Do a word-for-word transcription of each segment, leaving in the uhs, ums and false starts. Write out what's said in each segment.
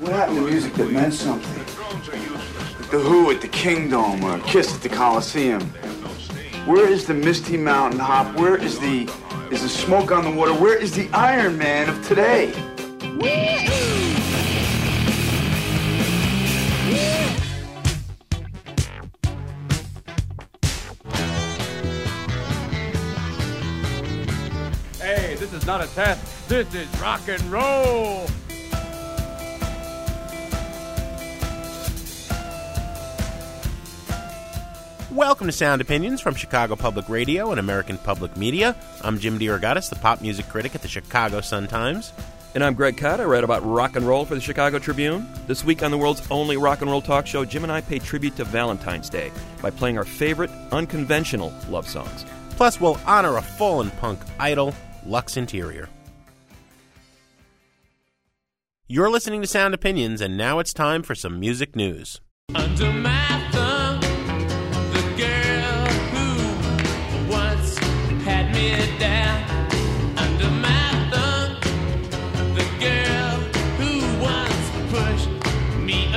What happened to music that meant something? Like the Who at the Kingdom or Kiss at the Coliseum. Where is the Misty Mountain Hop? Where is the is the Smoke on the Water? Where is the Iron Man of today? Hey, this is not a test. This is rock and roll. Welcome to Sound Opinions from Chicago Public Radio and American Public Media. I'm Jim DeRogatis, the pop music critic at the Chicago Sun-Times. And I'm Greg Kot. I write about rock and roll for the Chicago Tribune. This week on the world's only rock and roll talk show, Jim and I pay tribute to Valentine's Day by playing our favorite unconventional love songs. Plus, we'll honor a fallen punk idol, Lux Interior. You're listening to Sound Opinions, and now it's time for some music news. Under my thumb, the girl who once had me down. Under my thumb, the girl who once pushed me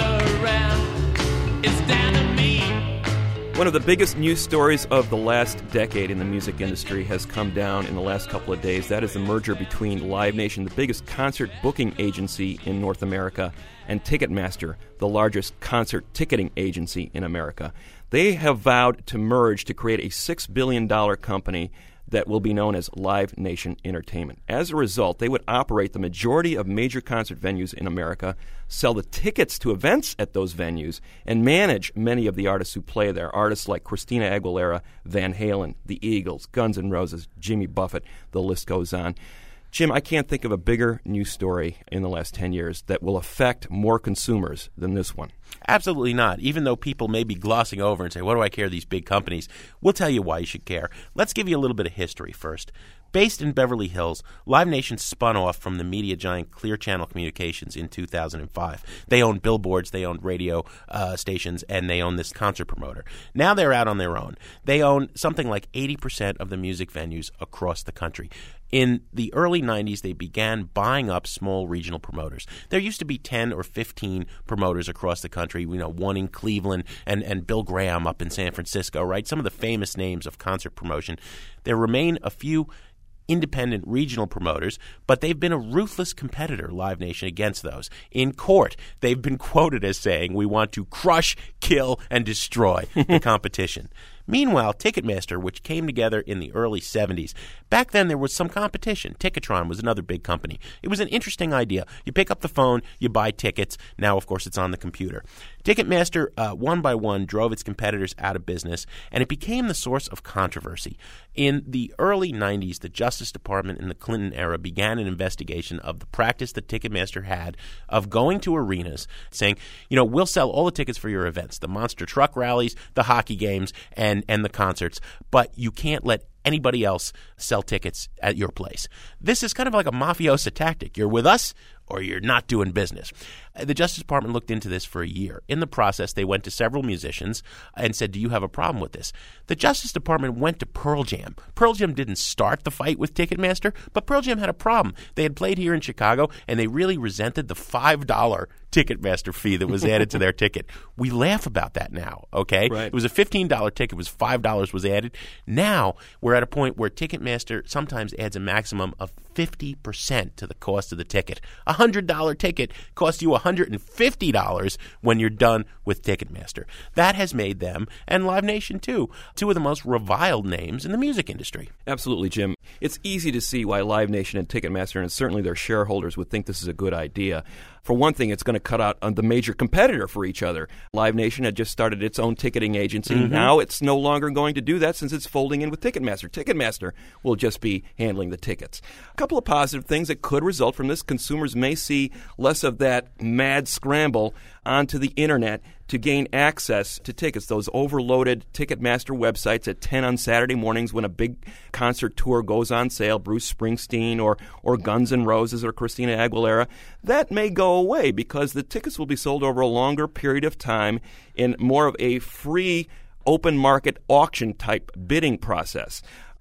around. It's down to me. One of the biggest news stories of the last decade in the music industry has come down in the last couple of days. That is the merger between Live Nation, the biggest concert booking agency in North America, and Ticketmaster, the largest concert ticketing agency in America. They have vowed to merge to create a six billion dollars company that will be known as Live Nation Entertainment. As a result, they would operate the majority of major concert venues in America, sell the tickets to events at those venues, and manage many of the artists who play there. Artists like Christina Aguilera, Van Halen, the Eagles, Guns N' Roses, Jimmy Buffett, the list goes on. Jim, I can't think of a bigger news story in the last ten years that will affect more consumers than this one. Absolutely not. Even though people may be glossing over and say, what do I care, these big companies? We'll tell you why you should care. Let's give you a little bit of history first. Based in Beverly Hills, Live Nation spun off from the media giant Clear Channel Communications in two thousand five. They owned billboards, they owned radio uh, stations, and they owned this concert promoter. Now they're out on their own. They own something like eighty percent of the music venues across the country. In the early nineties, they began buying up small regional promoters. There used to be ten or fifteen promoters across the country, you know, one in Cleveland and, and Bill Graham up in San Francisco, right? Some of the famous names of concert promotion. There remain a few independent regional promoters, but they've been a ruthless competitor, Live Nation, against those. In court, they've been quoted as saying, we want to crush, kill, and destroy the competition. Meanwhile, Ticketmaster, which came together in the early seventies, back then there was some competition. Ticketron was another big company. It was an interesting idea. You pick up the phone, you buy tickets. Now, of course, it's on the computer. Ticketmaster, uh, one by one, drove its competitors out of business, and it became the source of controversy. In the early nineties, the Justice Department in the Clinton era began an investigation of the practice that Ticketmaster had of going to arenas, saying, you know, we'll sell all the tickets for your events, the monster truck rallies, the hockey games, and, and the concerts, but you can't let anybody else sell tickets at your place. This is kind of like a mafiosa tactic. You're with us or you're not doing business. The Justice Department looked into this for a year. In the process, they went to several musicians and said, do you have a problem with this? The Justice Department went to Pearl Jam. Pearl Jam didn't start the fight with Ticketmaster, but Pearl Jam had a problem. They had played here in Chicago, and they really resented the five dollars Ticketmaster fee that was added to their ticket. We laugh about that now, okay? Right. It was a fifteen dollars ticket. It was five dollars was added. Now we're at a point where Ticketmaster sometimes adds a maximum of fifty percent to the cost of the ticket. A one hundred dollars ticket costs you one hundred fifty dollars when you're done with Ticketmaster. That has made them, and Live Nation too, two of the most reviled names in the music industry. Absolutely, Jim. It's easy to see why Live Nation and Ticketmaster, and certainly their shareholders, would think this is a good idea. For one thing, it's going to cut out on the major competitor for each other. Live Nation had just started its own ticketing agency. Mm-hmm. Now it's no longer going to do that since it's folding in with Ticketmaster. Ticketmaster will just be handling the tickets. A couple of positive things that could result from this. Consumers may see less of that mad scramble onto the internet to gain access to tickets. Those overloaded Ticketmaster websites at ten on Saturday mornings when a big concert tour goes on sale, Bruce Springsteen or, or Guns N' Roses or Christina Aguilera, that may go away because the tickets will be sold over a longer period of time in more of a free open market auction type bidding process.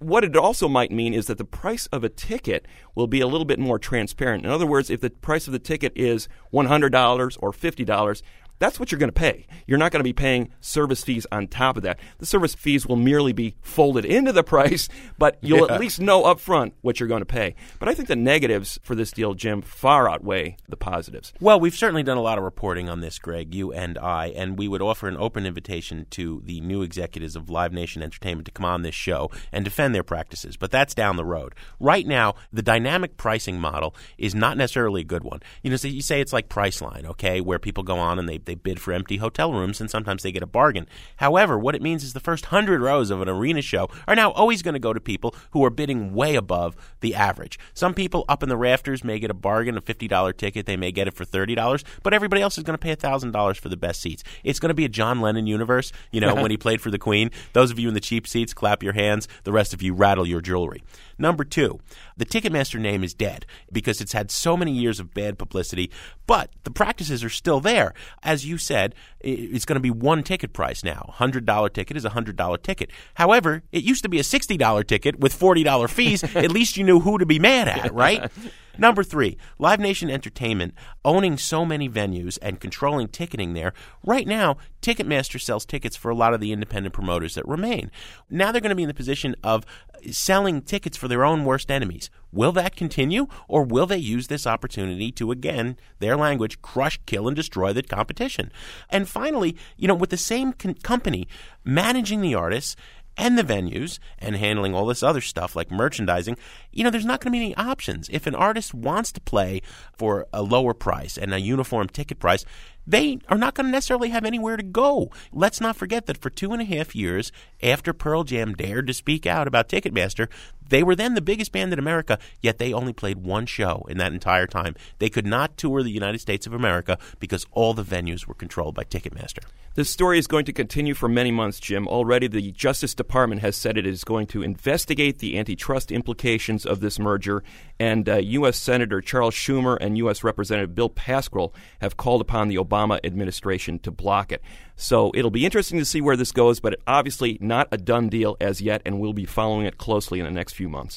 what it also might mean is that the price of a ticket will be a little bit more transparent. In other words, if the price of the ticket is one hundred dollars or fifty dollars, that's what you're going to pay. You're not going to be paying service fees on top of that. The service fees will merely be folded into the price, but you'll Yeah. at least know up front what you're going to pay. But I think the negatives for this deal, Jim, far outweigh the positives. Well, we've certainly done a lot of reporting on this, Greg, you and I, and we would offer an open invitation to the new executives of Live Nation Entertainment to come on this show and defend their practices, but that's down the road. Right now, the dynamic pricing model is not necessarily a good one. You know, so you say it's like Priceline, okay, where people go on and they, they bid for empty hotel rooms, and sometimes they get a bargain. However, what it means is the first hundred rows of an arena show are now always going to go to people who are bidding way above the average. Some people up in the rafters may get a bargain, a fifty dollars ticket. They may get it for thirty dollars, but everybody else is going to pay one thousand dollars for the best seats. It's going to be a John Lennon universe, you know, when he played for the Queen. Those of you in the cheap seats, clap your hands. The rest of you rattle your jewelry. Number two, the Ticketmaster name is dead because it's had so many years of bad publicity, but the practices are still there. As you said, it's going to be one ticket price now. one hundred dollars ticket is a one hundred dollars ticket. However, it used to be a sixty dollars ticket with forty dollars fees. At least you knew who to be mad at, right? Number three, Live Nation Entertainment, owning so many venues and controlling ticketing there. Right now, Ticketmaster sells tickets for a lot of the independent promoters that remain. Now they're going to be in the position of selling tickets for their own worst enemies. Will that continue, or will they use this opportunity to, again, their language, crush, kill, and destroy the competition? And finally, you know, with the same con- company managing the artists and the venues and handling all this other stuff like merchandising, you know, there's not going to be any options. If an artist wants to play for a lower price and a uniform ticket price, they are not going to necessarily have anywhere to go. Let's not forget that for two and a half years after Pearl Jam dared to speak out about Ticketmaster, they were then the biggest band in America, yet they only played one show in that entire time. They could not tour the United States of America because all the venues were controlled by Ticketmaster. This story is going to continue for many months, Jim. Already the Justice Department has said it is going to investigate the antitrust implications of this merger, and uh, U S Senator Charles Schumer and U S Representative Bill Pascrell have called upon the Obama administration to block it. So it'll be interesting to see where this goes, but obviously not a done deal as yet, and we'll be following it closely in the next few months.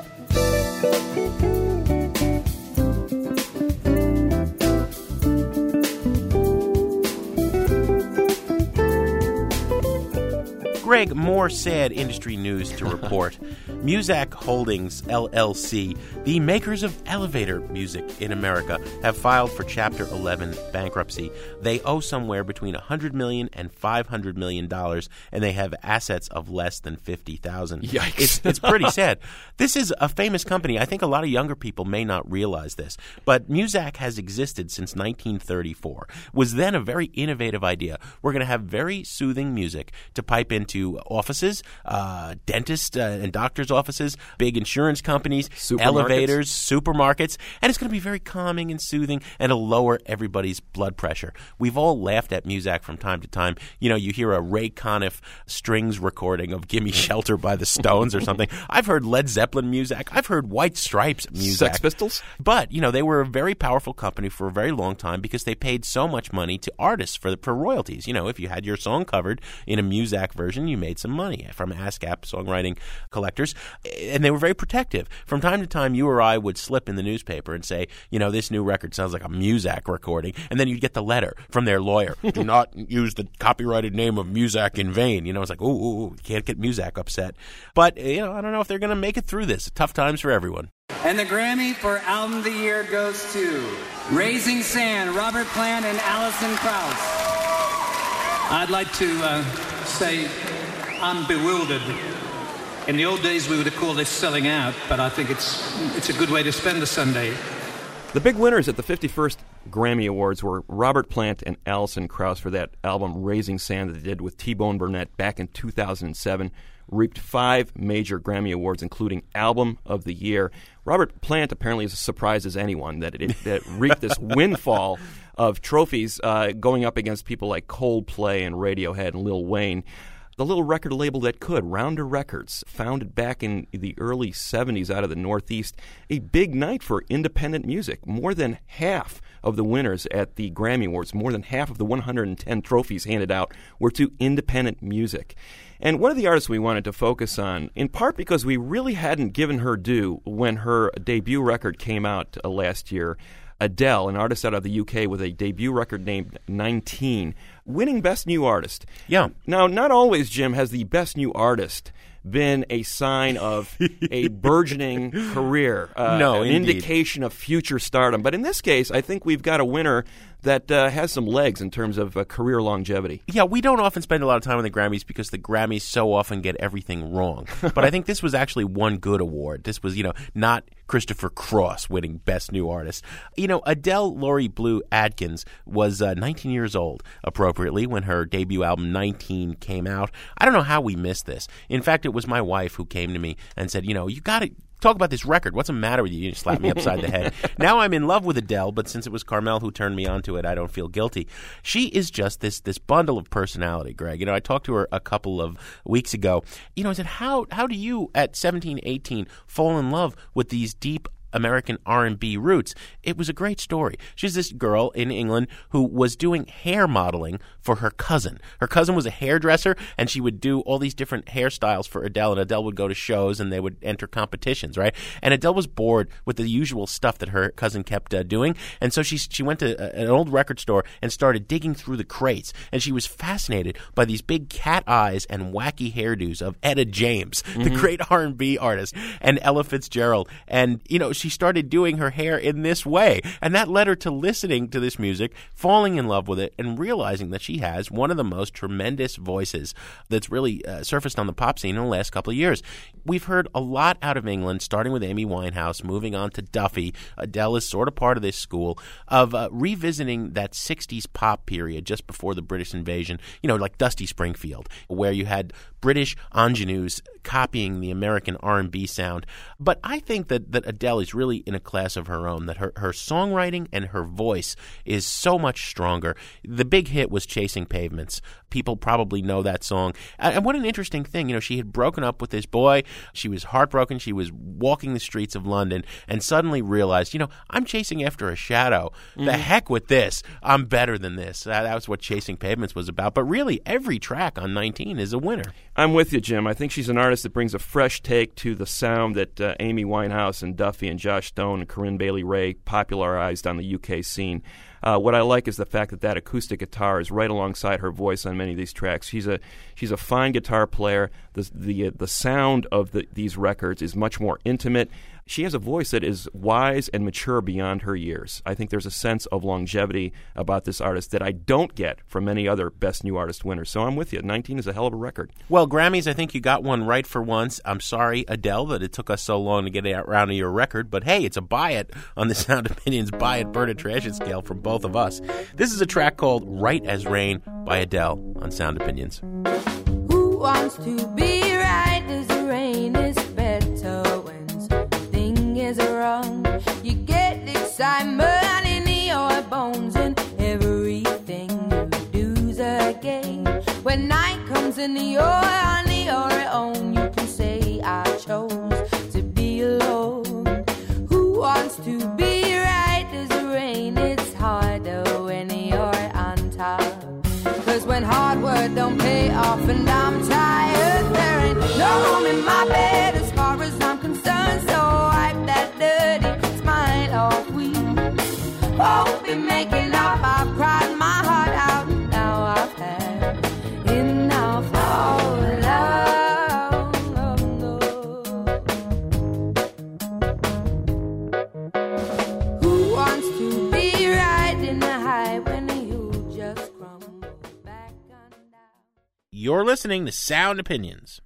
Greg, more sad industry news to report. Muzak Holdings, L L C, the makers of elevator music in America, have filed for Chapter eleven bankruptcy. They owe somewhere between one hundred million dollars and five hundred million dollars, and they have assets of less than fifty thousand dollars. Yikes. It's, it's pretty sad. This is a famous company. I think a lot of younger people may not realize this, but Muzak has existed since nineteen thirty-four. Was then a very innovative idea. We're going to have very soothing music to pipe into offices, uh, dentists uh, and doctors' offices, big insurance companies, Supermarkets. elevators, supermarkets, and it's going to be very calming and soothing, and it'll lower everybody's blood pressure. We've all laughed at Muzak from time to time. You know, you hear a Ray Conniff strings recording of Gimme Shelter by the Stones or something. I've heard Led Zeppelin Muzak. I've heard White Stripes Muzak. Sex Pistols? But, you know, they were a very powerful company for a very long time because they paid so much money to artists for, the, for royalties. You know, if you had your song covered in a Muzak version, you made some money from ASCAP songwriting collectors, and they were very protective. From time to time, you or I would slip in the newspaper and say, you know, this new record sounds like a Muzak recording, and then you'd get the letter from their lawyer. Do not use the copyrighted name of Muzak in vain. You know, it's like, ooh, ooh, ooh, you can't get Muzak upset. But, you know, I don't know if they're going to make it through this. Tough times for everyone. And the Grammy for Album of the Year goes to Raising Sand, Robert Plant and Alison Krauss. I'd like to uh, say I'm bewildered. In the old days, we would have called this selling out, but I think it's it's a good way to spend a Sunday. The big winners at the fifty-first Grammy Awards were Robert Plant and Alison Krauss for that album Raising Sand that they did with T-Bone Burnett back in two thousand seven. Reaped five major Grammy Awards, including Album of the Year. Robert Plant apparently is as surprised as anyone that it that reaped this windfall of trophies uh, going up against people like Coldplay and Radiohead and Lil Wayne. The little record label that could, Rounder Records, founded back in the early seventies out of the Northeast, a big night for independent music. More than half of the winners at the Grammy Awards, more than half of the one hundred ten trophies handed out, were to independent music. And one of the artists we wanted to focus on, in part because we really hadn't given her due when her debut record came out uh, last year, Adele, an artist out of the U K with a debut record named nineteen, winning Best New Artist. Yeah. Now, not always, Jim, has the Best New Artist been a sign of a burgeoning career, uh, no, an indeed. indication of future stardom. But in this case, I think we've got a winner that uh, has some legs in terms of uh, career longevity. Yeah, we don't often spend a lot of time on the Grammys because the Grammys so often get everything wrong. But I think this was actually one good award. This was, you know, not Christopher Cross winning Best New Artist. You know, Adele Laurie Blue Adkins was uh, nineteen years old, appropriately, when her debut album nineteen came out. I don't know how we missed this. In fact, it was my wife who came to me and said, you know, you got to talk about this record. What's the matter with you? You slapped me upside the head. Now I'm in love with Adele, but since it was Carmel who turned me onto it, I don't feel guilty. She is just this this bundle of personality, Greg. You know, I talked to her a couple of weeks ago. You know, I said, how how do you at seventeen, eighteen fall in love with these deep American R and B roots? It was a great story. She's this girl in England who was doing hair modeling for her cousin. Her cousin was a hairdresser, and she would do all these different hairstyles for Adele, and Adele would go to shows, and they would enter competitions, right? And Adele was bored with the usual stuff that her cousin kept uh, doing, and so she she went to a, an old record store and started digging through the crates, and she was fascinated by these big cat eyes and wacky hairdos of Etta James, mm-hmm. the great R and B artist, and Ella Fitzgerald, and, you know, she started doing her hair in this way. And that led her to listening to this music, falling in love with it, and realizing that she has one of the most tremendous voices that's really uh, surfaced on the pop scene in the last couple of years. We've heard a lot out of England, starting with Amy Winehouse, moving on to Duffy. Adele is sort of part of this school of uh, revisiting that sixties pop period just before the British invasion, you know, like Dusty Springfield, where you had British ingenues copying the American R and B sound. But I think that, that Adele is really in a class of her own, that her, her songwriting and her voice is so much stronger. The big hit was Chasing Pavements. People probably know that song. And what an interesting thing. You know, she had broken up with this boy. She was heartbroken. She was walking the streets of London and suddenly realized, you know, I'm chasing after a shadow. Mm-hmm. The heck with this. I'm better than this. That, that was what Chasing Pavements was about. But really, every track on nineteen is a winner. I'm with you, Jim. I think she's an artist that brings a fresh take to the sound that uh, Amy Winehouse and Duffy and Josh Stone and Corinne Bailey Rae popularized on the U K scene. Uh, what I like is the fact that that acoustic guitar is right alongside her voice on many of these tracks. She's a she's a fine guitar player. The the the sound of the, these records is much more intimate. She has a voice that is wise and mature beyond her years. I think there's a sense of longevity about this artist that I don't get from many other Best New Artist winners. So I'm with you. nineteen is a hell of a record. Well, Grammys, I think you got one right for once. I'm sorry, Adele, that it took us so long to get around to your record. But hey, it's a buy it on the Sound Opinions buy it, burn it, trash it scale from both of us. This is a track called Right as Rain by Adele on Sound Opinions. Who wants to be right as rain is better when something is wrong? You get excitement in your bones and everything you do's a game. When night comes and you're on your own, you can say I chose to be alone. Who wants to be right as rain? It's harder when you're on top. Cause when hard work don't pay off and I'm tired, there ain't no room in my bed as far as I'm concerned. So wipe that dirty smile off. We won't be making up. I've cried my heart out. Now I've had enough of love. Who wants to be right in the high when you just crumble back on down? You're listening to Sound Opinions.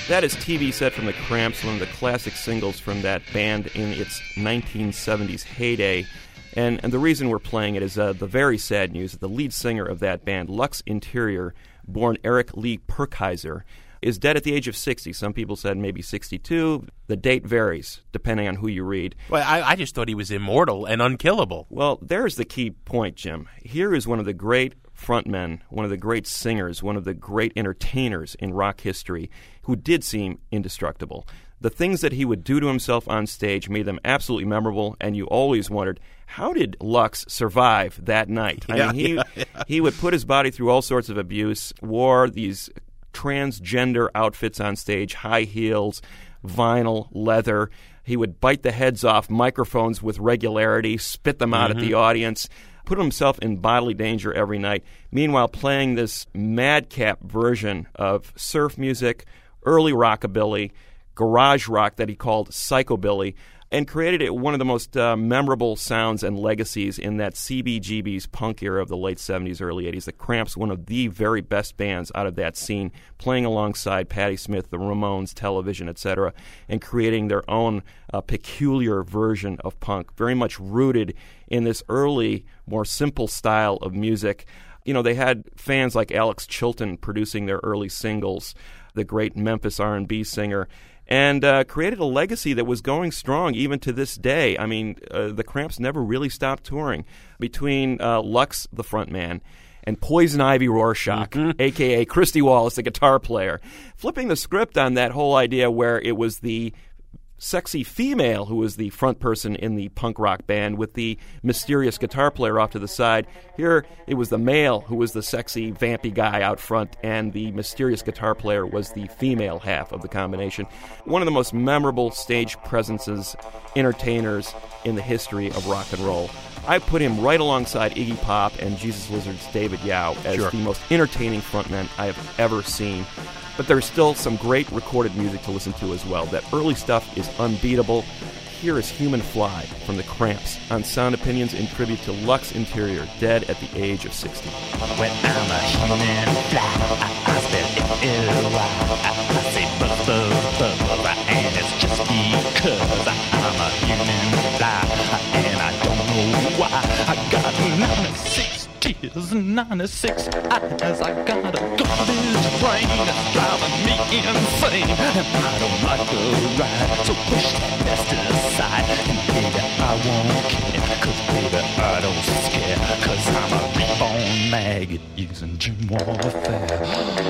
That is T V Set from the Cramps, one of the classic singles from that band in its nineteen seventies heyday. And, and the reason we're playing it is uh, the very sad news that the lead singer of that band, Lux Interior, born Eric Lee Purkhiser, is dead at the age of sixty. Some people said maybe sixty-two. The date varies, depending on who you read. Well, I, I just thought he was immortal and unkillable. Well, there's the key point, Jim. Here is one of the great frontmen, one of the great singers, one of the great entertainers in rock history who did seem indestructible. The things that he would do to himself on stage made them absolutely memorable, and you always wondered, how did Lux survive that night? I Yeah, mean, he, yeah, yeah. he would put his body through all sorts of abuse, wore these transgender outfits on stage, high heels, vinyl, leather. He would bite the heads off microphones with regularity, spit them out Mm-hmm. at the audience, put himself in bodily danger every night, meanwhile playing this madcap version of surf music, early rockabilly, garage rock that he called psychobilly, and created it one of the most uh, memorable sounds and legacies in that C B G B's punk era of the late seventies, early eighties. The Cramps, one of the very best bands out of that scene, playing alongside Patti Smith, the Ramones, Television, et cetera, and creating their own uh, peculiar version of punk, very much rooted in this early, more simple style of music. You know, they had fans like Alex Chilton producing their early singles, the great Memphis R and B singer, and uh, created a legacy that was going strong even to this day. I mean, uh, the Cramps never really stopped touring. Between uh, Lux, the frontman, and Poison Ivy Rorschach, Mm-hmm. a k a. Christy Wallace, the guitar player, flipping the script on that whole idea where it was the sexy female who was the front person in the punk rock band with the mysterious guitar player off to the side. Here, it was the male who was the sexy, vampy guy out front, and the mysterious guitar player was the female half of the combination. One of the most memorable stage presences, entertainers in the history of rock and roll. I put him right alongside Iggy Pop and Jesus Lizard's David Yao as Sure. the most entertaining frontmen I have ever seen. But there's still some great recorded music to listen to as well. That early stuff is unbeatable. Here is Human Fly from the Cramps on Sound Opinions in tribute to Lux Interior, dead at the age of sixty. When I'm a human fly, I, I spell L Y. I, I say buzz, buzz, buzz, and it's just because I'm a human fly, and I don't know why. I got ninety-six tears and ninety-six eyes. I got a garbage brain that's driving me insane, and I don't like the ride, so push that mess to the side, and baby, I won't care, cause baby, I don't scare, cause I'm a reborn maggot using gym warfare.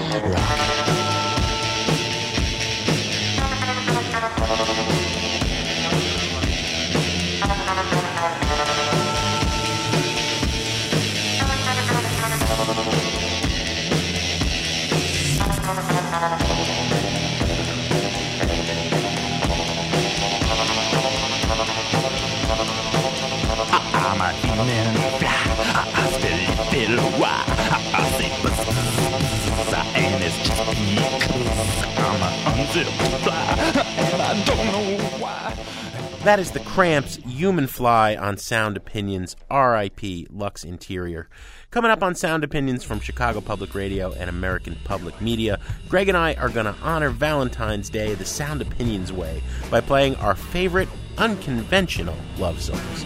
Rock. I'm a human fly, I, I still feel why, I, I say buzz, buzz, and it's just because I'm a unzipped fly, and I don't know why. That is the Cramps, Human Fly on Sound Opinions, R I P Lux Interior. Coming up on Sound Opinions from Chicago Public Radio and American Public Media, Greg and I are going to honor Valentine's Day the Sound Opinions way by playing our favorite unconventional love songs.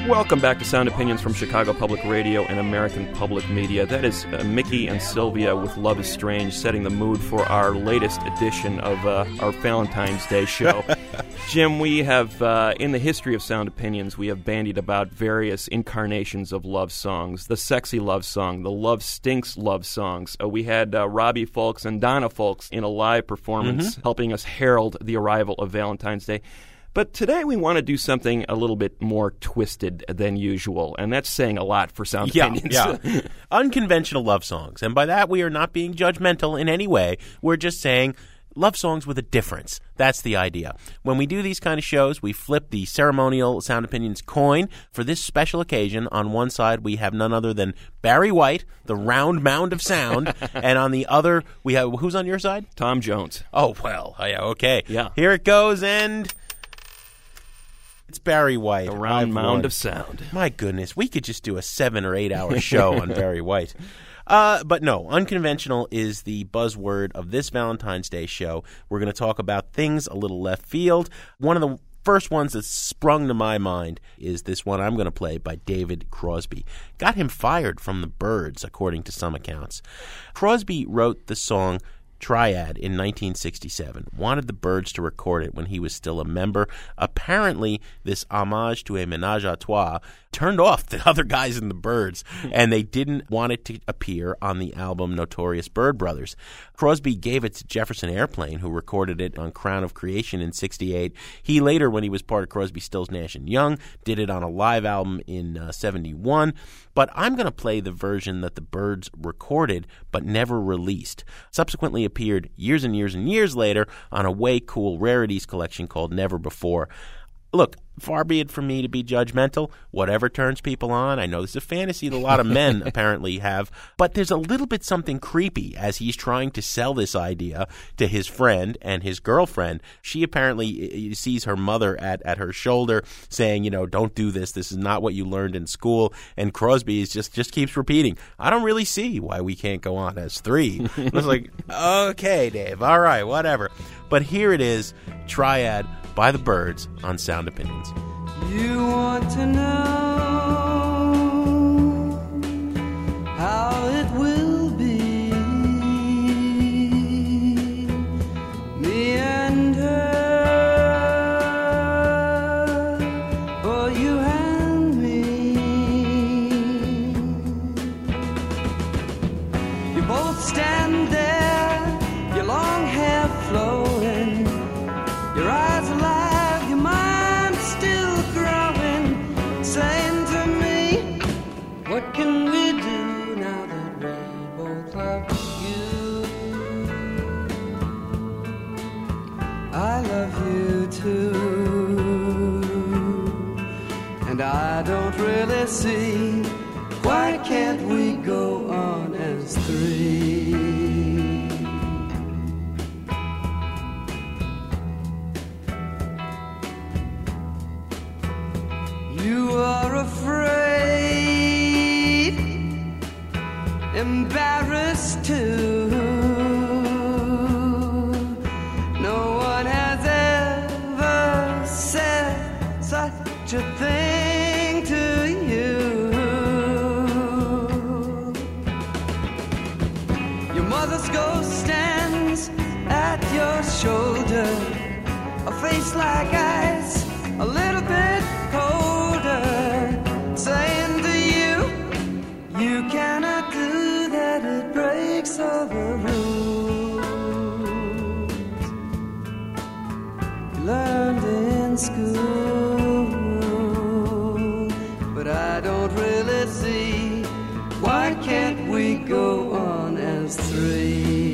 Welcome back to Sound Opinions from Chicago Public Radio and American Public Media. That is uh, Mickey and Sylvia with Love is Strange, setting the mood for our latest edition of uh, our Valentine's Day show. Jim, we have, uh, in the history of Sound Opinions, we have bandied about various incarnations of love songs. The sexy love song, the love stinks love songs. Uh, we had uh, Robbie Fulks and Donna Fulks in a live performance mm-hmm. helping us herald the arrival of Valentine's Day. But today we want to do something a little bit more twisted than usual, and that's saying a lot for Sound yeah, Opinions. Yeah. Unconventional love songs. And by that, we are not being judgmental in any way. We're just saying love songs with a difference. That's the idea. When we do these kind of shows, we flip the ceremonial Sound Opinions coin. For this special occasion, on one side we have none other than Barry White, the round mound of sound, and on the other we have, who's on your side? Tom Jones. Oh, well, yeah, okay. Yeah. Here it goes, and it's Barry White. The round I've mound won. of sound. My goodness, we could just do a seven or eight hour show on Barry White. Uh, but no, unconventional is the buzzword of this Valentine's Day show. We're going to talk about things a little left field. One of the first ones that sprung to my mind is this one I'm going to play by David Crosby. Got him fired from the Byrds, according to some accounts. Crosby wrote the song Triad in nineteen sixty-seven, wanted the Byrds to record it when he was still a member. Apparently, this homage to a ménage à trois turned off the other guys in the Byrds, and they didn't want it to appear on the album Notorious Byrd Brothers. Crosby gave it to Jefferson Airplane, who recorded it on Crown of Creation in sixty-eight. He later, when he was part of Crosby, Stills, Nash and Young, did it on a live album in uh, seventy-one. But I'm going to play the version that the Byrds recorded but never released. Subsequently appeared years and years and years later on a way cool rarities collection called Never Before. Look, far be it from me to be judgmental. Whatever turns people on. I know this is a fantasy that a lot of men apparently have. But there's a little bit something creepy as he's trying to sell this idea to his friend and his girlfriend. She apparently sees her mother at, at her shoulder saying, you know, don't do this. This is not what you learned in school. And Crosby is just, just keeps repeating, I don't really see why we can't go on as three. I was like, okay, Dave. All right, whatever. But here it is, Triad by the Byrds on Sound Opinions. You want to know how it will be, me and her, or you and me. You both stand there, your long hair flowing, your eyes alive, your mind still growing, saying to me, what can we do now that we both love you? I love you too, and I don't really see, why can't we go on as three? You are afraid, embarrassed too. No one has ever said such a thing to you. Your mother's ghost stands at your shoulder, a face like ice, a little bit colder, saying to you, you cannot do that, it breaks all the rules you learned in school. But I don't really see, why can't we go on as three?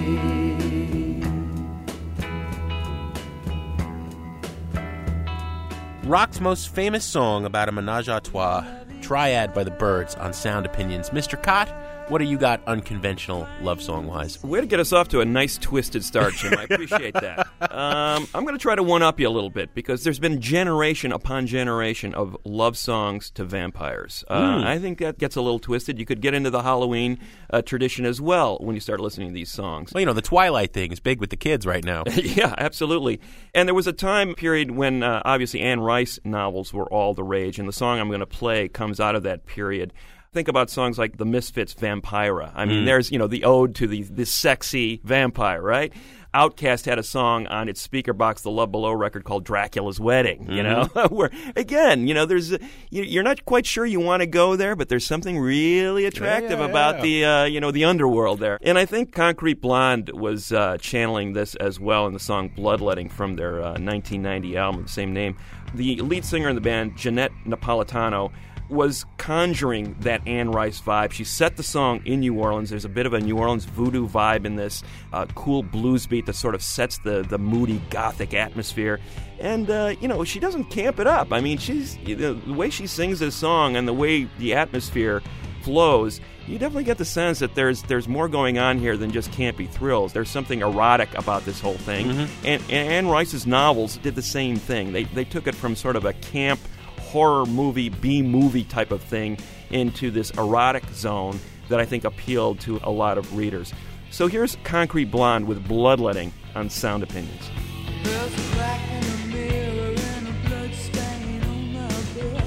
Rock's most famous song about a menage a trois, Triad by the Byrds on Sound Opinions. Mister Cott, What do you got unconventional love song-wise? Way to get us off to a nice twisted start, Jim. I appreciate that. Um, I'm going to try to one-up you a little bit because there's been generation upon generation of love songs to vampires. Uh, Mm. I think that gets a little twisted. You could get into the Halloween uh, tradition as well when you start listening to these songs. Well, you know, the Twilight thing is big with the kids right now. Yeah, absolutely. And there was a time period when uh, obviously Anne Rice novels were all the rage, and the song I'm going to play comes out of that period. Think about songs like The Misfits' Vampira. I mean, Mm. there's, you know, the ode to the, the sexy vampire, right? Outkast had a song on its speaker box, the Love Below record, called Dracula's Wedding, you know? Where, again, you know, there's a, you- you're not quite sure you want to go there, but there's something really attractive yeah, about yeah. the, uh, you know, the underworld there. And I think Concrete Blonde was uh, channeling this as well in the song Bloodletting from their uh, nineteen ninety album, same name. The lead singer in the band, Jeanette Napolitano, was conjuring that Anne Rice vibe. She set the song in New Orleans. There's a bit of a New Orleans voodoo vibe in this uh, cool blues beat that sort of sets the, the moody gothic atmosphere. And, uh, you know, she doesn't camp it up. I mean, she's you know, the way she sings this song and the way the atmosphere flows, you definitely get the sense that there's there's more going on here than just campy thrills. There's something erotic about this whole thing. Mm-hmm. And, and Anne Rice's novels did the same thing. They, they took it from sort of a camp horror movie, B-movie type of thing into this erotic zone that I think appealed to a lot of readers. So here's Concrete Blonde with Bloodletting on Sound Opinions. There's a crack in the mirror and a blood stain on the bed.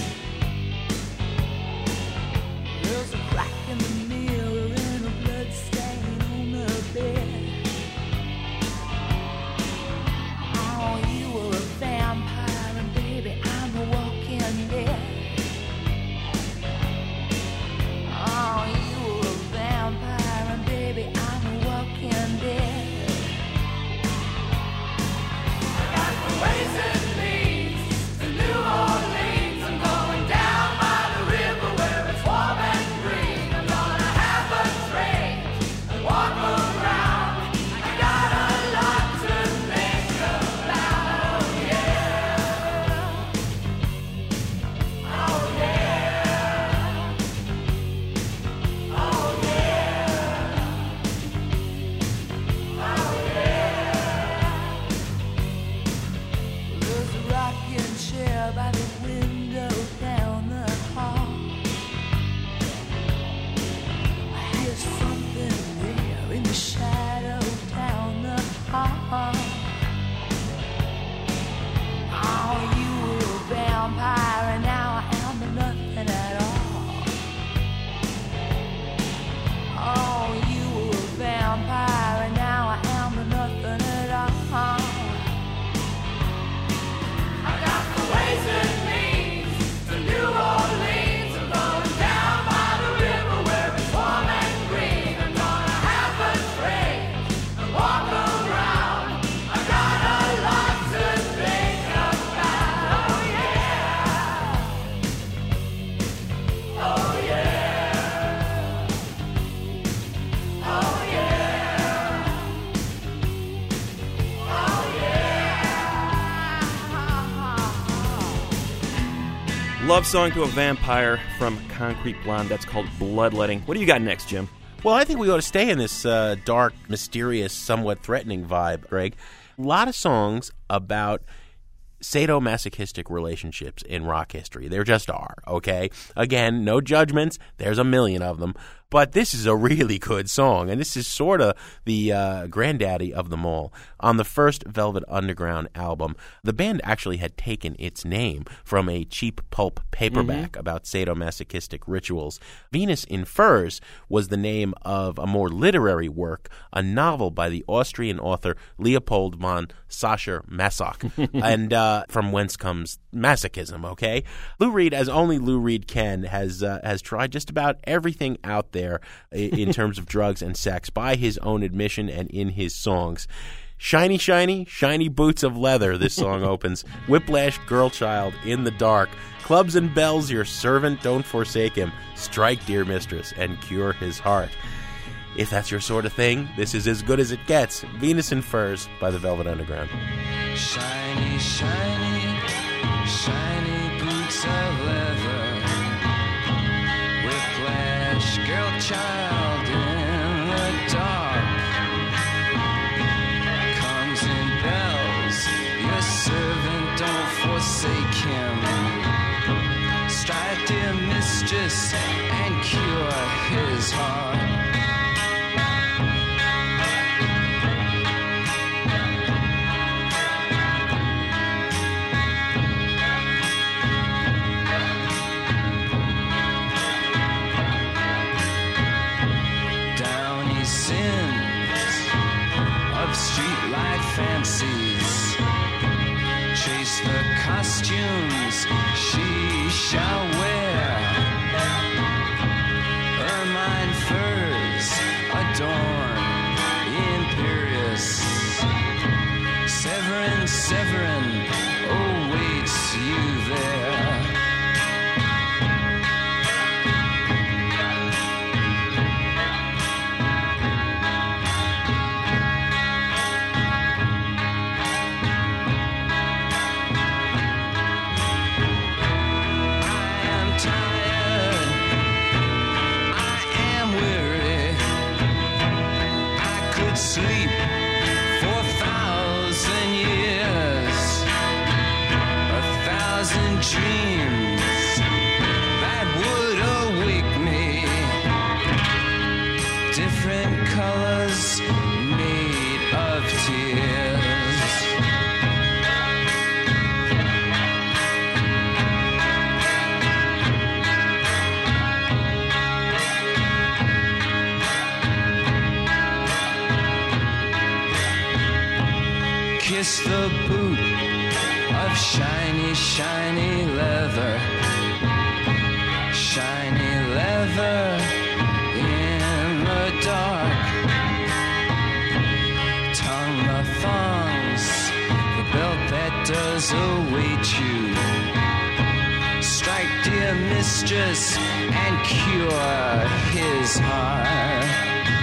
There's a crack in the mirror and a blood stain on the bed. Oh, you were a vampire and baby, I'm a walking dead. Oh, you were a vampire and baby, I'm a walking dead. There's a rocking chair by the window down the hall. I hear something there in the shadow down the hall. Oh, you were a vampire and now I am nothing at all. Oh, you were a vampire and now I am nothing at all. Love song to a vampire from Concrete Blonde. That's called Bloodletting. What do you got next, Jim? Well, I think we ought to stay in this uh, dark, mysterious, somewhat threatening vibe, Greg. A lot of songs about sadomasochistic relationships in rock history. There just are, okay? Again, no judgments. There's a million of them. But this is a really good song, and this is sort of the uh, granddaddy of them all. On the first Velvet Underground album, the band actually had taken its name from a cheap pulp paperback Mm-hmm. about sadomasochistic rituals. Venus in Furs was the name of a more literary work, a novel by the Austrian author Leopold von Sacher-Masoch, and uh, from whence comes masochism, okay? Lou Reed, as only Lou Reed can, has uh, has tried just about everything out there there in terms of drugs and sex by his own admission and in his songs. Shiny, shiny, shiny boots of leather, this song opens. Whiplash, girl child, in the dark. Clubs and bells, your servant, don't forsake him. Strike, dear mistress, and cure his heart. If that's your sort of thing, this is as good as it gets. Venus in Furs by the Velvet Underground. Shiny, shiny, shiny boots of leather. Whiplash, girl child in the dark comes and bells. Your servant, don't forsake him. Strike, dear mistress, and cure his heart. Fancies, chase the costumes she shall wear. Ermine furs adorn imperious. Severin, Severin awaits you there. Sleep for a thousand years, a thousand dreams that would awake me. Different colors made of tears. Kiss the boot of shiny, shiny leather, shiny leather in the dark. Tongue the thongs, the belt that does await you. Strike, dear mistress, and cure his heart.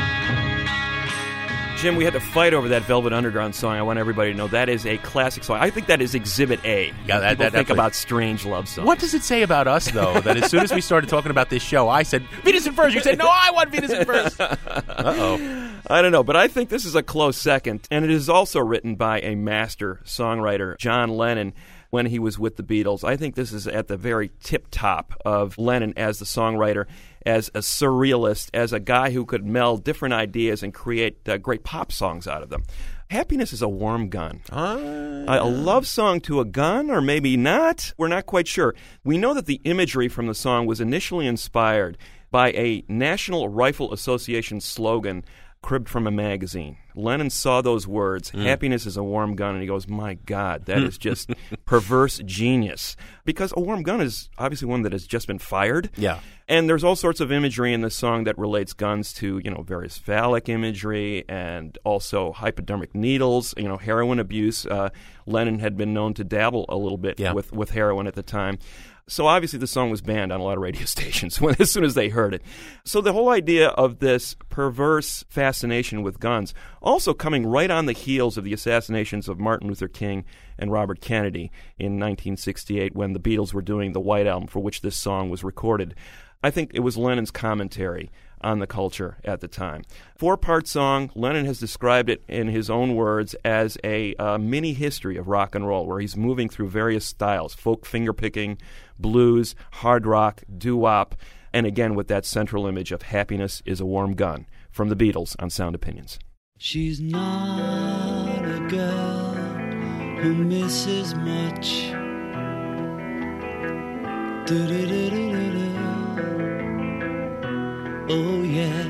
Jim, we had to fight over that Velvet Underground song. I want everybody to know that is a classic song. I think that is Exhibit A. Yeah, that, People that think about strange love songs. What does it say about us, though, that as soon as we started talking about this show, I said, Venus in Furs. You said, no, I want Venus in Furs. Uh-oh. I don't know, but I think this is a close second. And it is also written by a master songwriter, John Lennon, when he was with the Beatles. I think this is at the very tip-top of Lennon as the songwriter, as a surrealist, as a guy who could meld different ideas and create uh, great pop songs out of them. Happiness is a warm gun. Uh, a love song to a gun, or maybe not? We're not quite sure. We know that the imagery from the song was initially inspired by a National Rifle Association slogan cribbed from a magazine. Lennon saw those words, mm. happiness is a warm gun, and he goes, my God, that is just perverse genius. Because a warm gun is obviously one that has just been fired. Yeah. And there's all sorts of imagery in the song that relates guns to, you know, various phallic imagery and also hypodermic needles, you know, heroin abuse. Uh, Lennon had been known to dabble a little bit yeah. with, with heroin at the time. So obviously the song was banned on a lot of radio stations when, as soon as they heard it. So the whole idea of this perverse fascination with guns, also coming right on the heels of the assassinations of Martin Luther King and Robert Kennedy in nineteen sixty-eight when the Beatles were doing the White Album for which this song was recorded. I think it was Lennon's commentary on the culture at the time. Four-part song, Lennon has described it in his own words as a uh, mini history of rock and roll, where he's moving through various styles, folk fingerpicking, blues, hard rock, doo-wop, and again with that central image of happiness is a warm gun, from the Beatles on Sound Opinions. She's not a girl who misses much. Do-do-do-do-do-do. Oh yeah.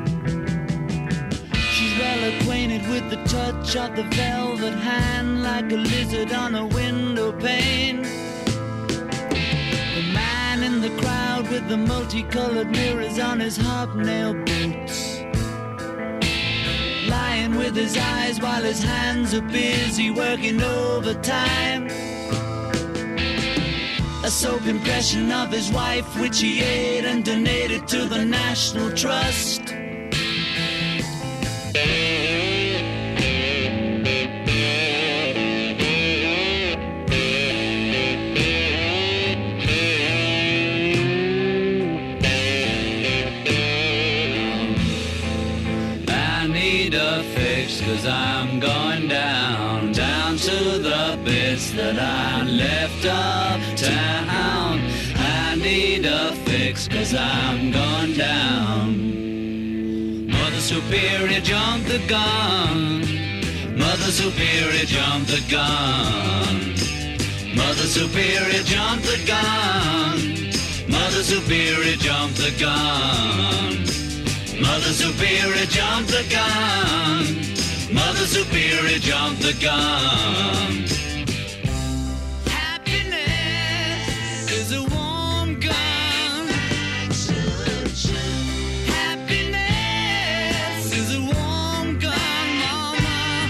She's well acquainted with the touch of the velvet hand, like a lizard on a window pane. The man in the crowd with the multicolored mirrors on his hobnail boots, lying with his eyes while his hands are busy working overtime. A soap impression of his wife, which he ate and donated to the National Trust. that I left uptown. I need a fix, cause I'm gone down. Mother Superior jumped the gun. Mother Superior jumped the gun. Mother Superior jumped the gun. Mother Superior jumped the gun. Mother Superior jumped the gun. Mother Superior jumped the gun. Happiness is a warm gun. Happiness is a warm gun, mama.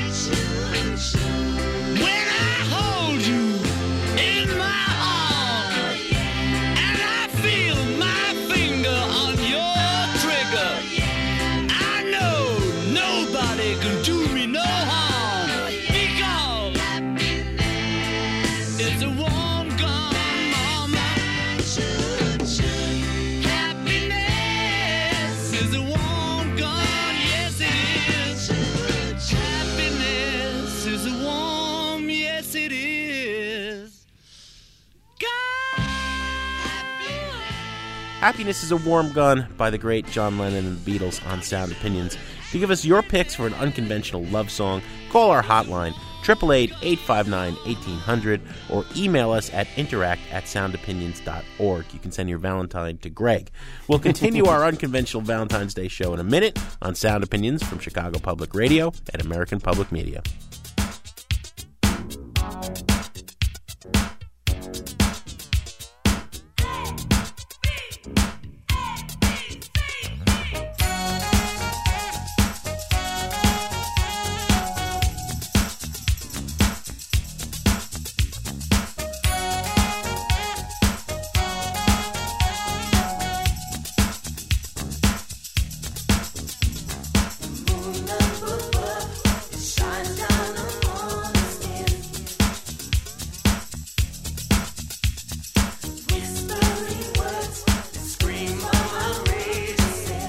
When I hold you in my arms and I feel my finger on your trigger, I know nobody can do me no harm, because it's a warm gun, mama. Happiness is a warm gun, yes it is. Happiness is a warm, yes it is. Happiness is a Warm Gun by the great John Lennon and the Beatles on Sound Opinions. To give us your picks for an unconventional love song, call our hotline, eight eight eight, eight five nine, one eight hundred, or email us at interact at sound opinions dot org. You can send your Valentine to Greg. We'll continue our unconventional Valentine's Day show in a minute on Sound Opinions from Chicago Public Radio and American Public Media. Shines down on the skin. Whispering words that scream of outrageous sin.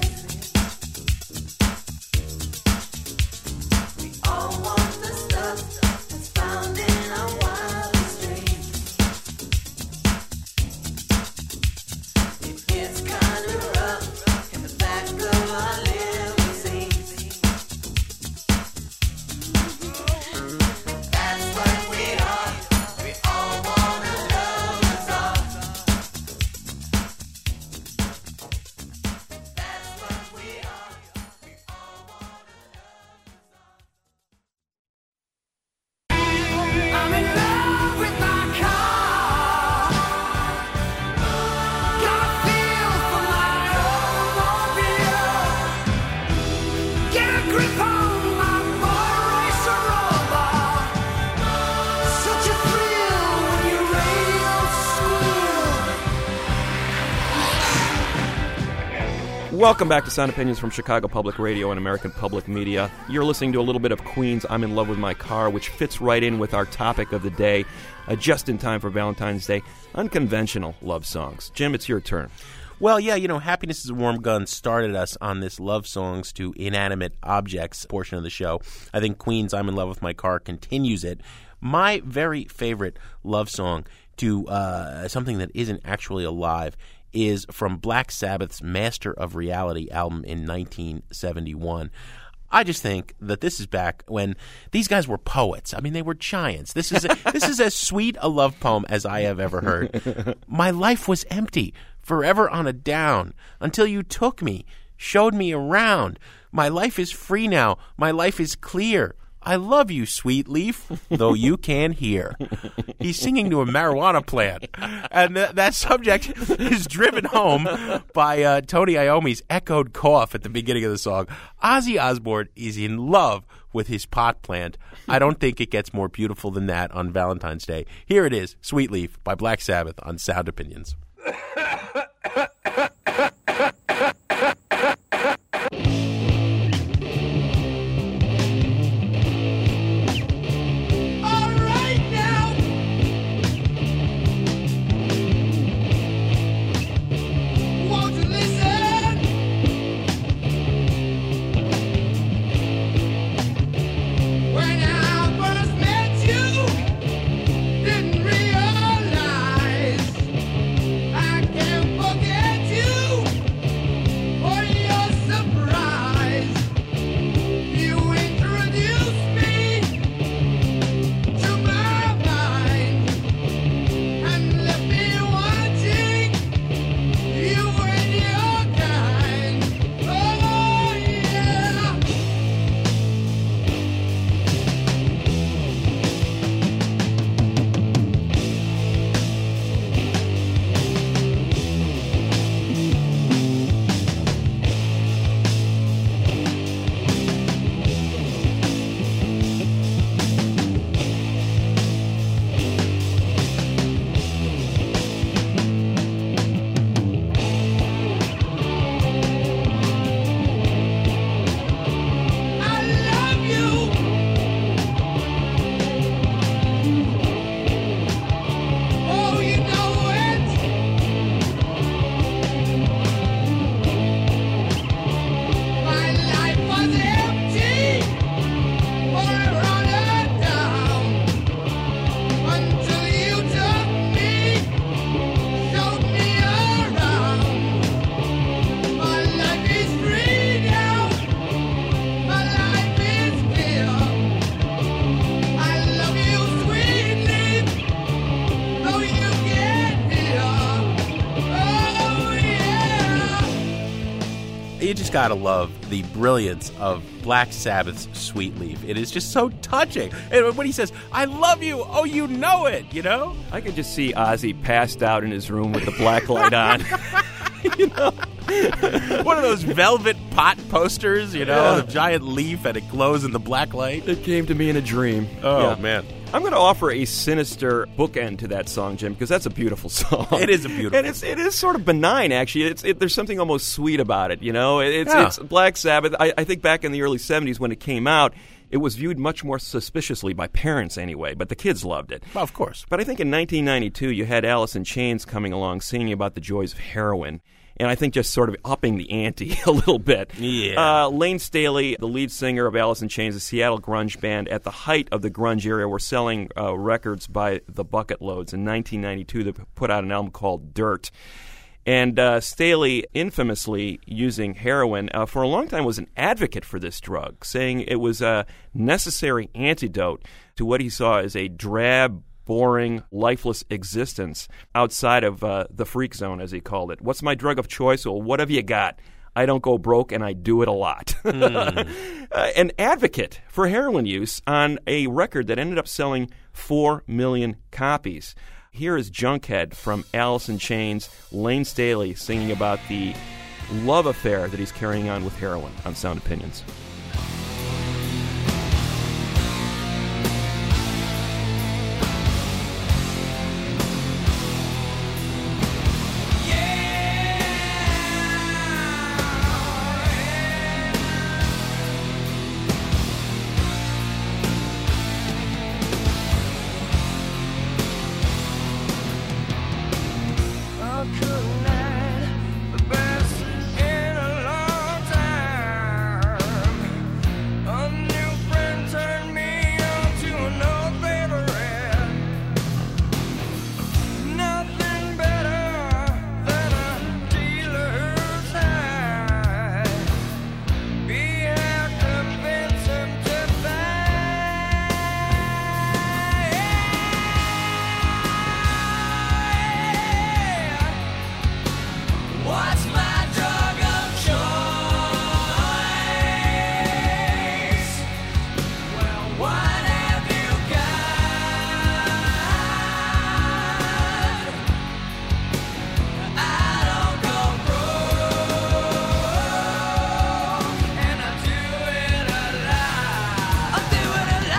We all want the stuff that's found in our wildest dreams. It gets kind of rough in the back of our limousines. That's what we are. We all wanna love us all. That's what we are. We all wanna I'm in love with my car. Got a feel for my automobile. Get a grip on my motor racer robot. Such a thrill when your radio squeal. Welcome back to Sound Opinions from Chicago Public Radio and American Public Media. You're listening to a little bit of Queen's I'm in Love with My Car, which fits right in with our topic of the day, uh, just in time for Valentine's Day, unconventional love songs. Jim, it's your turn. Well, yeah, you know, Happiness is a Warm Gun started us on this love songs to inanimate objects portion of the show. I think Queen's I'm in Love with My Car continues it. My very favorite love song to uh, something that isn't actually alive is from Black Sabbath's Master of Reality album in nineteen seventy-one. I just think that this is back when these guys were poets. I mean, they were giants. This is a, this is as sweet a love poem as I have ever heard. My life was empty, forever on a down, until you took me, showed me around. My life is free now. My life is clear. I love you, sweet leaf, though you can't hear. He's singing to a marijuana plant. And th- that subject is driven home by uh, Tony Iommi's echoed cough at the beginning of the song. Ozzy Osbourne is in love with his pot plant. I don't think it gets more beautiful than that on Valentine's Day. Here it is, Sweet Leaf by Black Sabbath on Sound Opinions. When I first met you, you just gotta love the brilliance of Black Sabbath's Sweet Leaf. It is just so touching. And when he says, I love you, oh, you know it, you know? I could just see Ozzy passed out in his room with the black light on. You know? One of those velvet pot posters, you know, Yeah. the giant leaf, and it glows in the black light. It came to me in a dream. Oh, Yeah. man. I'm going to offer a sinister bookend to that song, Jim, because that's a beautiful song. It is a beautiful and it's it is sort of benign, actually. It's it, there's something almost sweet about it, you know. It, it's Yeah. it's Black Sabbath. I, I think back in the early seventies when it came out, it was viewed much more suspiciously by parents anyway, but the kids loved it. Well, of course. But I think in nineteen ninety-two, you had Alice in Chains coming along singing about the joys of heroin. And I think just sort of upping the ante a little bit. Yeah. Uh, Lane Staley, the lead singer of Alice in Chains, a Seattle grunge band, at the height of the grunge era, were selling uh, records by the bucket loads. In nineteen ninety-two, they put out an album called Dirt. And uh, Staley, infamously using heroin, uh, for a long time was an advocate for this drug, saying it was a necessary antidote to what he saw as a drab, boring, lifeless existence outside of uh, the freak zone, as he called it. What's my drug of choice? Well, what have you got? I don't go broke, and I do it a lot. Mm. uh, an advocate for heroin use on a record that ended up selling four million copies. Here is Junkhead from Alice in Chains, Lane Staley singing about the love affair that he's carrying on with heroin on Sound Opinions. What's my drug of choice? Well, what have you got? I don't go broke, and I do it a lot. I do it a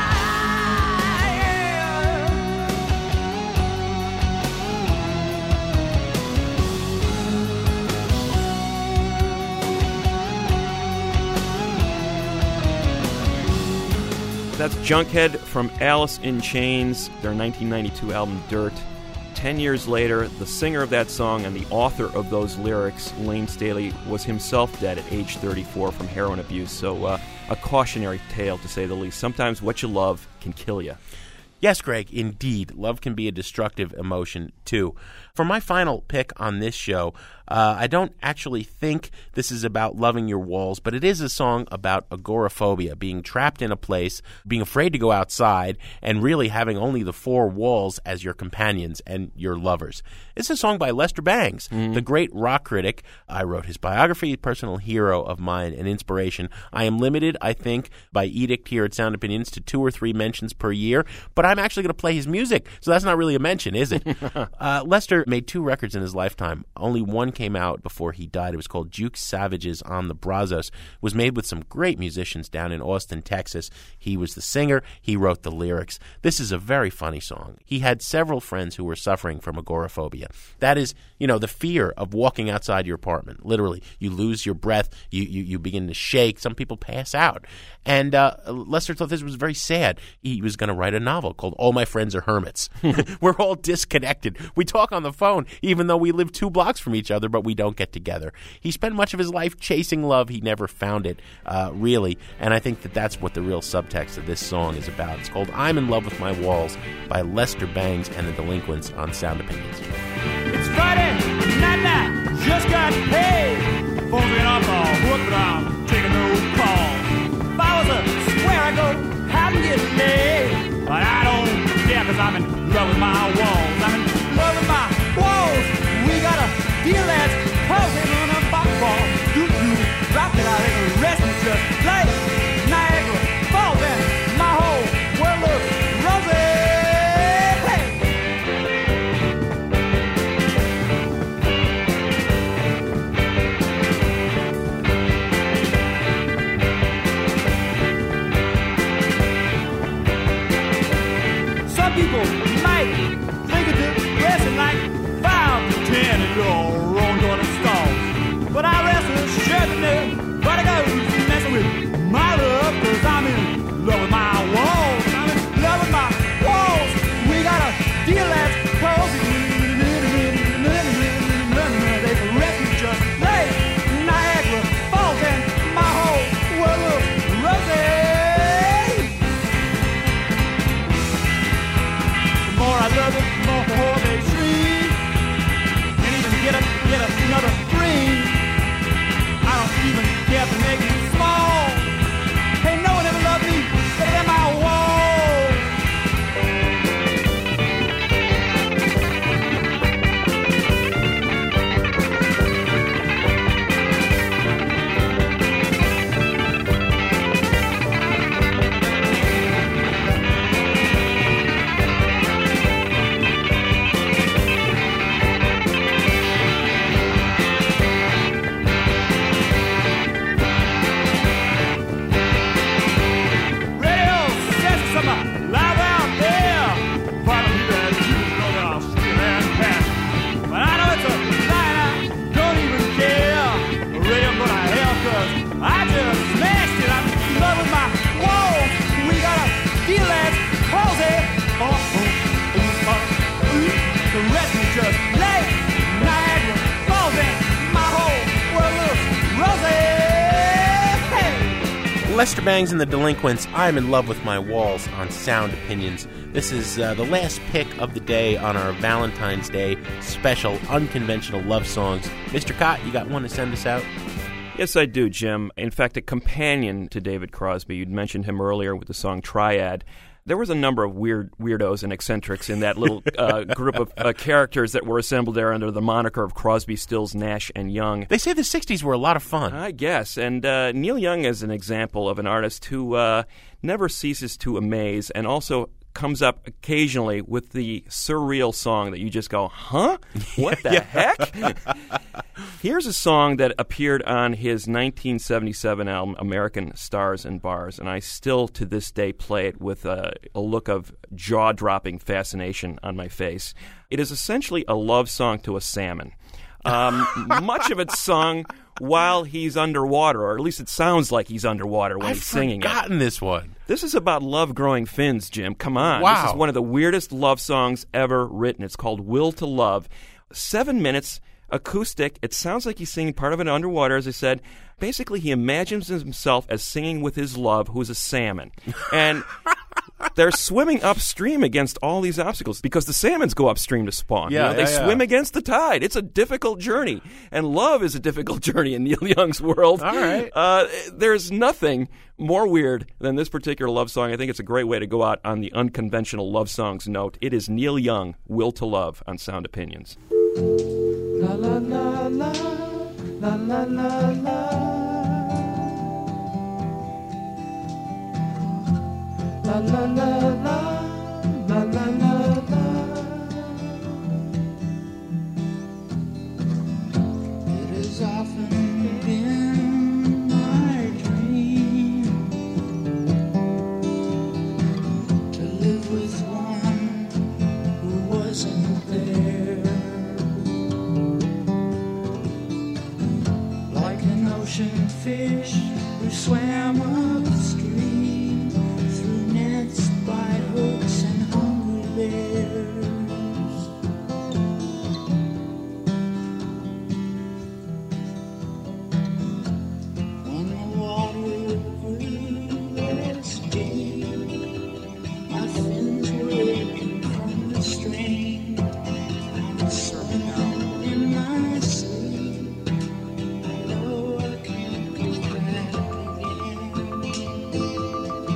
That's Junkhead from Alice in Chains, their nineteen ninety-two album Dirt. Ten years later, the singer of that song and the author of those lyrics, Lane Staley, was himself dead at age thirty-four from heroin abuse. So uh, a cautionary tale, to say the least. Sometimes what you love can kill you. Yes, Greg, indeed. Love can be a destructive emotion, too. For my final pick on this show, uh, I don't actually think this is about loving your walls, but it is a song about agoraphobia, being trapped in a place, being afraid to go outside, and really having only the four walls as your companions and your lovers. It's a song by Lester Bangs, mm-hmm. the great rock critic. I wrote his biography, personal hero of mine, and inspiration. I am limited, I think, by edict here at Sound Opinions to two or three mentions per year, but I'm actually going to play his music, so that's not really a mention, is it? uh, Lester made two records in his lifetime. Only one came out before he died. It was called Juke Savages on the Brazos. It was made with some great musicians down in Austin, Texas. He was the singer. He wrote the lyrics. This is a very funny song. He had several friends who were suffering from agoraphobia. That is, you know, the fear of walking outside your apartment. Literally, you lose your breath. You you, you begin to shake. Some people pass out. And uh, Lester thought this was very sad. He was going to write a novel called All My Friends Are Hermits. We're all disconnected. We talk on the phone even though we live two blocks from each other, but we don't get together. He spent much of his life chasing love. He never found it, uh, really. And I think that that's what the real subtext of this song is about. It's called I'm in Love with My Walls by Lester Bangs and the Delinquents on Sound Opinions. It's Friday, night night, just got paid. Phone's ringing off the hook, but I'm taking no call. If I was a square, I go, how to get laid? But I don't care, cause I'm in love with my walls. I'm in love with my walls. We got a deal that's causing on a football. Do you drive Lake Niagara Falls and my whole world looks rosy. Hey! Lester Bangs and the Delinquents, I'm in Love with My Walls on Sound Opinions. This is uh, the last pick of the day on our Valentine's Day special unconventional love songs. Mister Cott, you got one to send us out? Yes, I do, Jim. In fact, a companion to David Crosby. You'd mentioned him earlier with the song Triad. There was a number of weird weirdos and eccentrics in that little uh, group of uh, characters that were assembled there under the moniker of Crosby, Stills, Nash, and Young. They say the sixties were a lot of fun. I guess. And uh, Neil Young is an example of an artist who uh, never ceases to amaze and also comes up occasionally with the surreal song that you just go, huh? What the heck? Here's a song that appeared on his nineteen seventy-seven album, American Stars and Bars, and I still to this day play it with a, a look of jaw-dropping fascination on my face. It is essentially a love song to a salmon. Um, much of it's sung while he's underwater, or at least it sounds like he's underwater when I've he's singing it. I've forgotten this one. This is about love growing fins, Jim. Come on. Wow. This is one of the weirdest love songs ever written. It's called Will to Love. Seven minutes, acoustic. It sounds like he's singing part of it underwater, as I said. Basically, he imagines himself as singing with his love, who's a salmon. And they're swimming upstream against all these obstacles because the salmons go upstream to spawn. Yeah, you know, they yeah, yeah. swim against the tide. It's a difficult journey. And love is a difficult journey in Neil Young's world. All right. Uh, there's nothing more weird than this particular love song. I think it's a great way to go out on the unconventional love songs note. It is Neil Young, Will to Love, on Sound Opinions. La la la la, la la la la. La la la la, la la la la. It has often been my dream to live with one who wasn't there, like an ocean fish who swam upstream through nets by hooks and hungry bears. When the water grew less deep, my fins were aching from the strain. I'm somehow in my sleep. I know I can't go back again.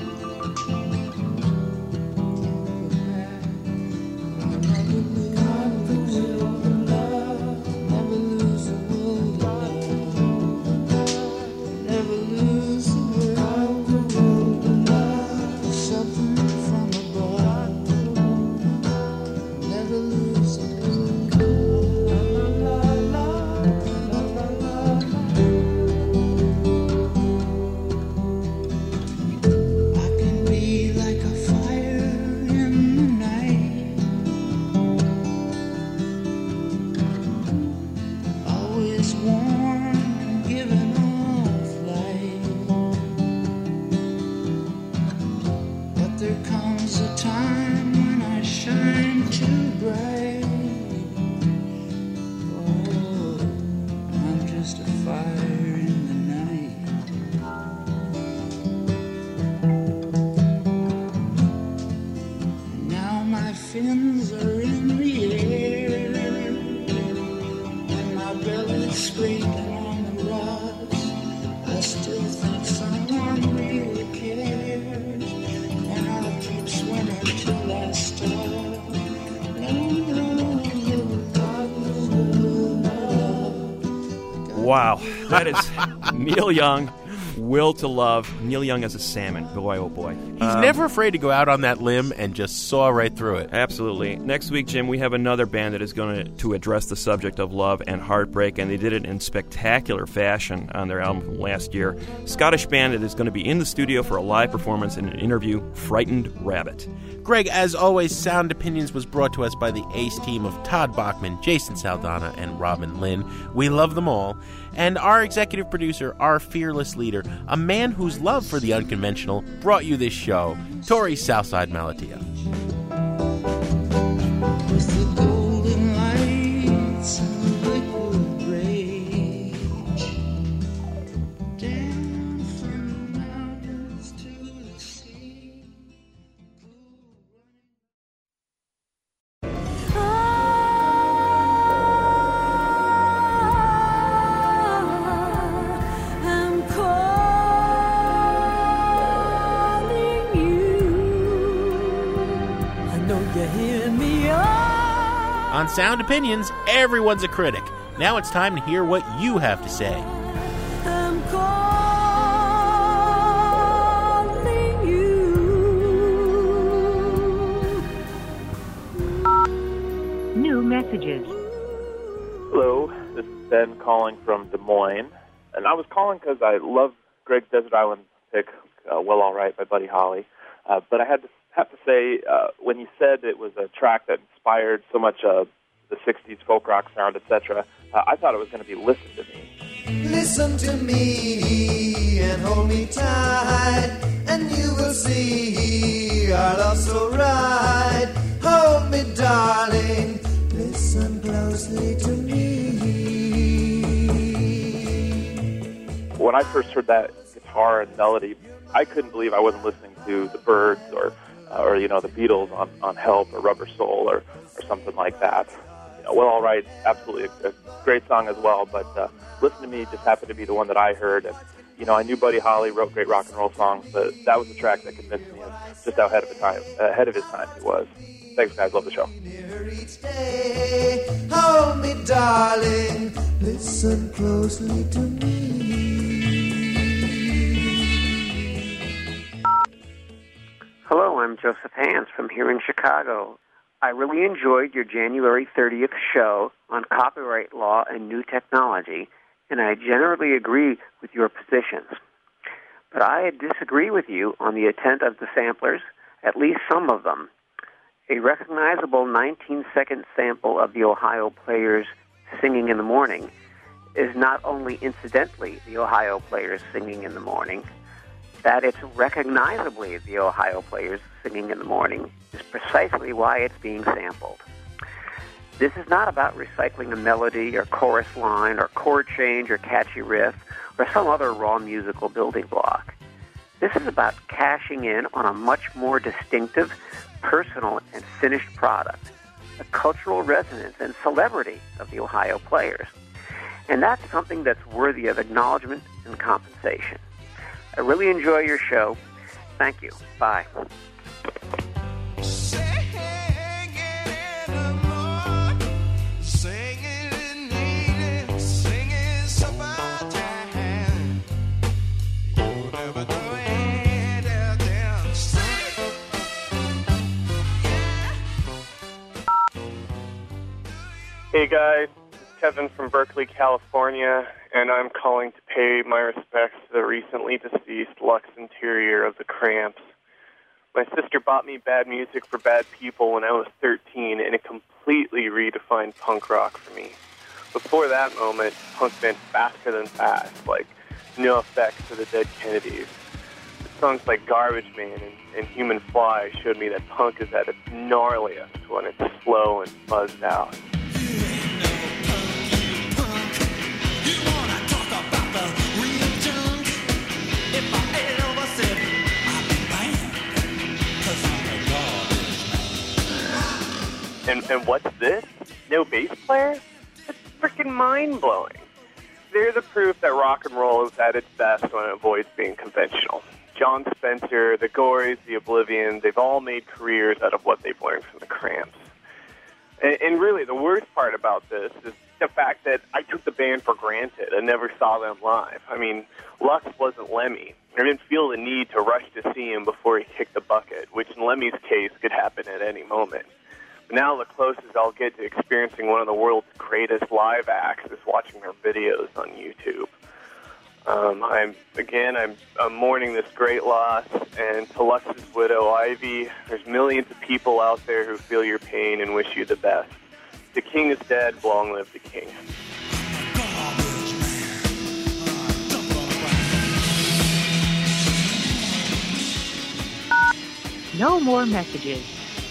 Fins are in the air, and my belly's scraping on the rocks. I still think someone really cares, and I'll keep swimming till I stop. Wow, that is Neil Young, Will to Love. Neil Young as a salmon. Boy, oh boy. He's Um, never afraid to go out on that limb and just saw right through it. Absolutely. Next week, Jim, we have another band that is going to, to address the subject of love and heartbreak, and they did it in spectacular fashion on their album from last year. Scottish band that is going to be in the studio for a live performance and an interview, Frightened Rabbit. Greg, as always, Sound Opinions was brought to us by the ace team of Todd Bachman, Jason Saldana, and Robin Lynn. We love them all. And our executive producer, our fearless leader, a man whose love for the unconventional brought you this show, Tori Southside Malatia. Was the golden light On Sound Opinions, everyone's a critic. Now it's time to hear what you have to say. I'm calling you. New messages. Hello, this is Ben calling from Des Moines. And I was calling because I love Greg Desert Island pick, uh, Well All Right by Buddy Holly. Uh, but I had to have to say, uh, when you said it was a track that inspired so much of the sixties folk rock sound, et cetera, uh, I thought it was going to be Listen to Me. Listen to me and hold me tight, and you will see our love so right. Hold me, darling, listen closely to me. When I first heard that guitar and melody, I couldn't believe I wasn't listening to the Byrds or, uh, or you know, the Beatles on, on Help or Rubber Soul or, or something like that. You know, Well, All Right, absolutely a, a great song as well, but uh, Listen to Me just happened to be the one that I heard. And, you know, I knew Buddy Holly wrote great rock and roll songs, but that was the track that convinced me of just how ahead of, a time, ahead of his time he was. Thanks, guys. Love the show. Each day, hold me, darling, listen closely to me. Hello, I'm Joseph Hans from here in Chicago. I really enjoyed your January thirtieth show on copyright law and new technology, and I generally agree with your positions. But I disagree with you on the intent of the samplers, at least some of them. A recognizable nineteen-second sample of the Ohio Players singing in the morning is not only incidentally the Ohio Players singing in the morning, that it's recognizably the Ohio Players singing in the morning is precisely why it's being sampled. This is not about recycling a melody or chorus line or chord change or catchy riff or some other raw musical building block. This is about cashing in on a much more distinctive, personal, and finished product, the cultural resonance and celebrity of the Ohio Players. And that's something that's worthy of acknowledgement and compensation. I really enjoy your show. Thank you. Bye. Hey guys, this is Kevin from Berkeley, California, and I'm calling to pay my respects to the recently deceased Lux Interior of the Cramps. My sister bought me Bad Music for Bad People when I was thirteen, and it completely redefined punk rock for me. Before that moment, punk meant faster than fast, like No Effects to the Dead Kennedys. Songs like Garbage Man and, and Human Fly showed me that punk is at its gnarliest when it's slow and buzzed out. And, and what's this? No bass player? It's freaking mind-blowing. They're the proof that rock and roll is at its best when it avoids being conventional. John Spencer, the Gories, the Oblivion, they've all made careers out of what they've learned from the Cramps. And, and really, the worst part about this is the fact that I took the band for granted and never saw them live. I mean, Lux wasn't Lemmy. I didn't feel the need to rush to see him before he kicked the bucket, which in Lemmy's case could happen at any moment. But now the closest I'll get to experiencing one of the world's greatest live acts is watching their videos on YouTube. Um, I'm again, I'm, I'm mourning this great loss, and to Lux's widow, Ivy, there's millions of people out there who feel your pain and wish you the best. The king is dead, long live the king. No more messages.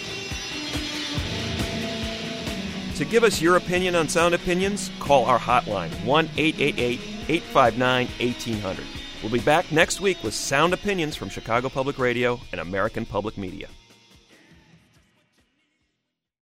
To give us your opinion on Sound Opinions, call our hotline, one eight eight eight, eight five nine, one eight zero zero. We'll be back next week with Sound Opinions from Chicago Public Radio and American Public Media.